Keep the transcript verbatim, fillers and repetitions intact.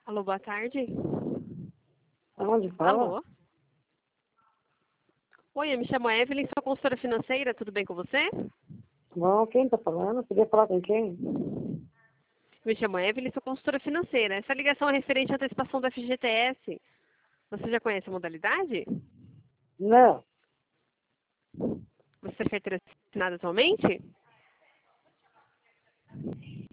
Alô, boa tarde. Onde fala? Alô? Oi, eu me chamo Evelyn, sou consultora financeira, tudo bem com você? Bom, quem tá falando? Podia falar com quem? Me chamo Evelyn, sou consultora financeira. Essa ligação é referente à antecipação do F G T S. Você já conhece a modalidade? Não. Você é carteira assinada atualmente?